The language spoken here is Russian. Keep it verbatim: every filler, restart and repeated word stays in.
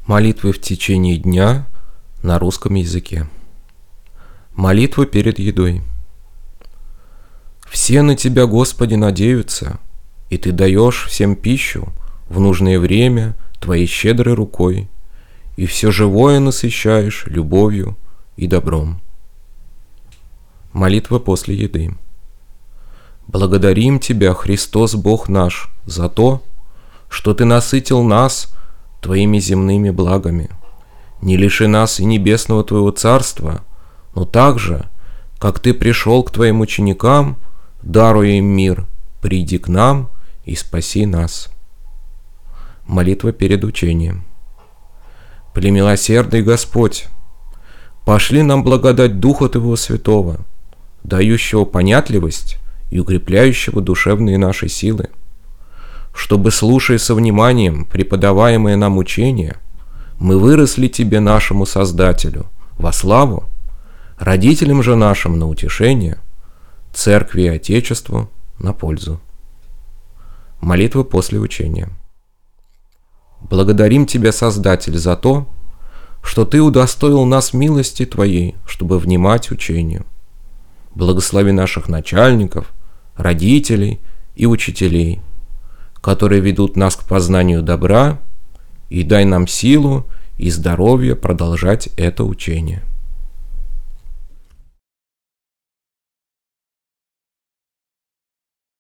Молитвы в течение дня на русском языке. Молитва перед едой. Все на Тебя, Господи, надеются, и Ты даешь всем пищу в нужное время Твоей щедрой рукой, и все живое насыщаешь любовью и добром. Молитва после еды. Благодарим Тебя, Христос Бог наш, за то, что Ты насытил нас Твоими земными благами. Не лиши нас и небесного Твоего Царства, но также, как Ты пришел к Твоим ученикам, даруя им мир, приди к нам и спаси нас. Молитва перед учением. Премилосердный Господь, пошли нам благодать Духа Твоего Святого, дающего понятливость и укрепляющего душевные наши силы, чтобы, слушая со вниманием преподаваемое нам учение, мы выросли Тебе, нашему Создателю, во славу, родителям же нашим на утешение, Церкви и Отечеству на пользу. Молитва после учения. Благодарим Тебя, Создатель, за то, что Ты удостоил нас милости Твоей, чтобы внимать учению. Благослови наших начальников, родителей и учителей, которые ведут нас к познанию добра, и дай нам силу и здоровье продолжать это учение.